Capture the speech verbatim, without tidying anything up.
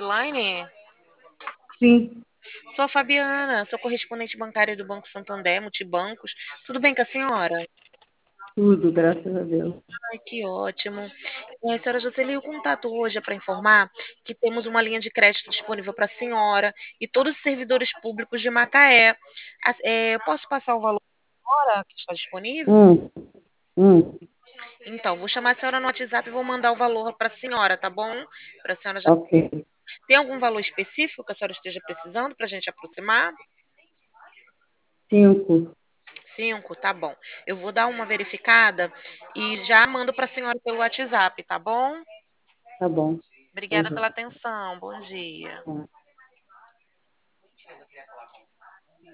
Elaine? Sim, Sou a Fabiana, sou correspondente bancária do Banco Santander, Multibancos. Tudo bem com a senhora? tudo, graças a Deus. Ai, que ótimo. É, senhora Jocely, o contato hoje é para informar que temos uma linha de crédito disponível para a senhora e todos os servidores públicos de Macaé. As- é, eu posso passar o valor agora que está disponível? Hum, hum, Então, vou chamar a senhora no WhatsApp e vou mandar o valor para a senhora, tá bom? Para a senhora já. ok. Tem algum valor específico que a senhora esteja precisando para a gente aproximar? Cinco, Cinco, tá bom. Eu vou dar uma verificada e já mando para a senhora pelo WhatsApp, tá bom? tá bom. Obrigada Uhum, pela atenção. Bom dia. tá.